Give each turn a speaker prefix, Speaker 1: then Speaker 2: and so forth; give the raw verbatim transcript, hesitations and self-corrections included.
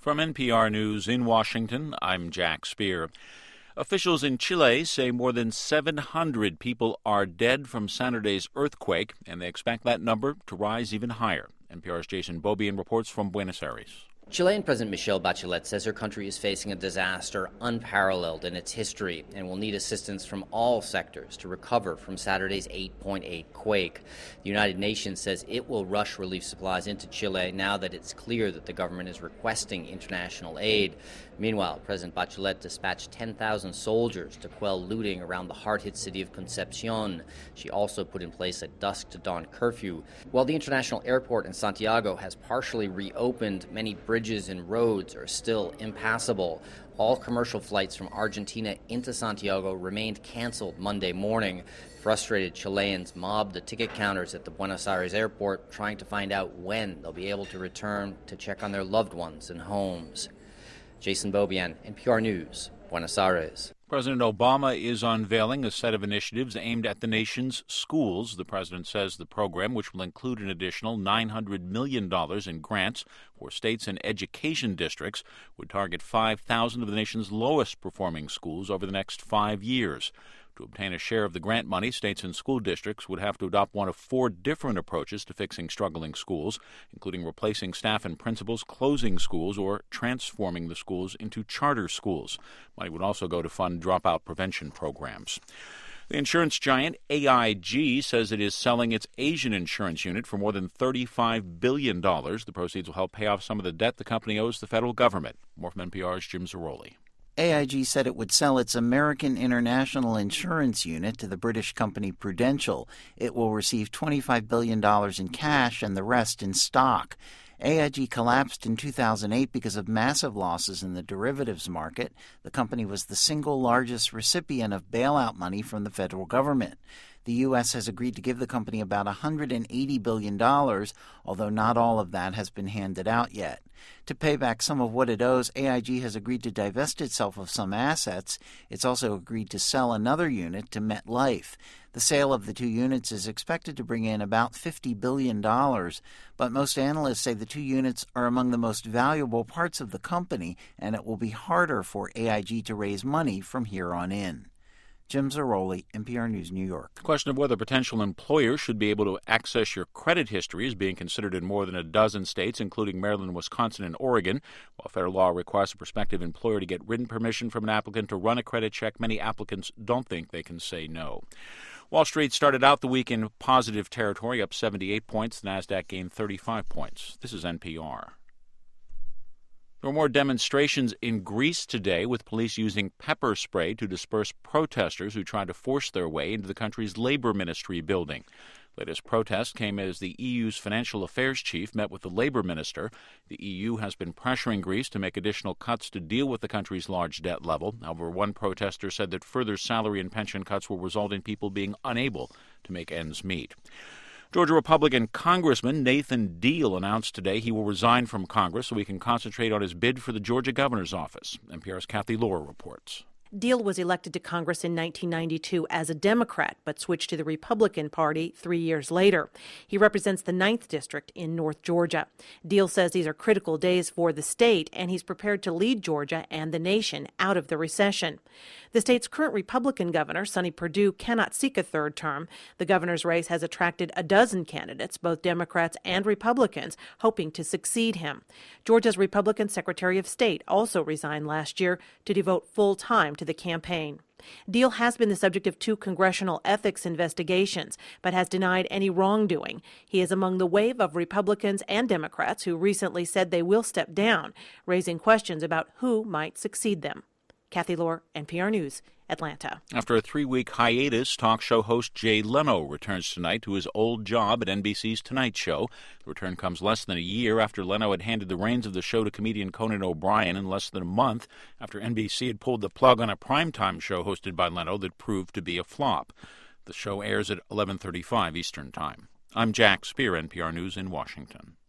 Speaker 1: From N P R News in Washington, I'm Jack Speer. Officials in Chile say more than seven hundred people are dead from Saturday's earthquake, and they expect that number to rise even higher. N P R's Jason Beaubien reports from Buenos Aires.
Speaker 2: Chilean President Michelle Bachelet says her country is facing a disaster unparalleled in its history and will need assistance from all sectors to recover from Saturday's eight point eight quake. The United Nations says it will rush relief supplies into Chile now that it's clear that the government is requesting international aid. Meanwhile, President Bachelet dispatched ten thousand soldiers to quell looting around the hard-hit city of Concepcion. She also put in place a dusk-to-dawn curfew. While the international airport in Santiago has partially reopened, many bridges and roads are still impassable. All commercial flights from Argentina into Santiago remained canceled Monday morning. Frustrated Chileans mobbed the ticket counters at the Buenos Aires airport, trying to find out when they'll be able to return to check on their loved ones and homes. Jason Beaubien, N P R News, Buenos Aires.
Speaker 1: President Obama is unveiling a set of initiatives aimed at the nation's schools. The president says the program, which will include an additional nine hundred million dollars in grants for states and education districts, would target five thousand of the nation's lowest performing schools over the next five years. To obtain a share of the grant money, states and school districts would have to adopt one of four different approaches to fixing struggling schools, including replacing staff and principals, closing schools, or transforming the schools into charter schools. Money would also go to fund dropout prevention programs. The insurance giant A I G says it is selling its Asian insurance unit for more than thirty-five billion dollars. The proceeds will help pay off some of the debt the company owes the federal government. More from N P R's Jim Zarroli.
Speaker 3: A I G said it would sell its American International Insurance unit to the British company Prudential. It will receive twenty-five billion dollars in cash and the rest in stock. A I G collapsed in two thousand eight because of massive losses in the derivatives market. The company was the single largest recipient of bailout money from the federal government. The U S has agreed to give the company about one hundred eighty billion dollars, although not all of that has been handed out yet. To pay back some of what it owes, A I G has agreed to divest itself of some assets. It's also agreed to sell another unit to MetLife. The sale of the two units is expected to bring in about fifty billion dollars, but most analysts say the two units are among the most valuable parts of the company, and it will be harder for A I G to raise money from here on in. Jim Zarroli, N P R News, New York.
Speaker 1: The question of whether potential employers should be able to access your credit history is being considered in more than a dozen states, including Maryland, Wisconsin, and Oregon. While federal law requires a prospective employer to get written permission from an applicant to run a credit check, many applicants don't think they can say no. Wall Street started out the week in positive territory, up seventy-eight points. The Nasdaq gained thirty-five points. This is N P R. There were more demonstrations in Greece today, with police using pepper spray to disperse protesters who tried to force their way into the country's labor ministry building. The latest protest came as the E U's financial affairs chief met with the labor minister. The E U has been pressuring Greece to make additional cuts to deal with the country's large debt level. However, one protester said that further salary and pension cuts will result in people being unable to make ends meet. Georgia Republican Congressman Nathan Deal announced today he will resign from Congress so he can concentrate on his bid for the Georgia governor's office. N P R's Kathy Lohr reports.
Speaker 4: Deal was elected to Congress in nineteen ninety-two as a Democrat, but switched to the Republican Party three years later. He represents the ninth District in North Georgia. Deal says these are critical days for the state, and he's prepared to lead Georgia and the nation out of the recession. The state's current Republican governor, Sonny Perdue, cannot seek a third term. The governor's race has attracted a dozen candidates, both Democrats and Republicans, hoping to succeed him. Georgia's Republican Secretary of State also resigned last year to devote full time to the campaign. Deal has been the subject of two congressional ethics investigations, but has denied any wrongdoing. He is among the wave of Republicans and Democrats who recently said they will step down, raising questions about who might succeed them. Kathy Lohr, N P R News, Atlanta.
Speaker 1: After a three-week hiatus, talk show host Jay Leno returns tonight to his old job at N B C's Tonight Show. The return comes less than a year after Leno had handed the reins of the show to comedian Conan O'Brien, and less than a month after N B C had pulled the plug on a primetime show hosted by Leno that proved to be a flop. The show airs at eleven thirty-five Eastern Time. I'm Jack Speer, N P R News in Washington.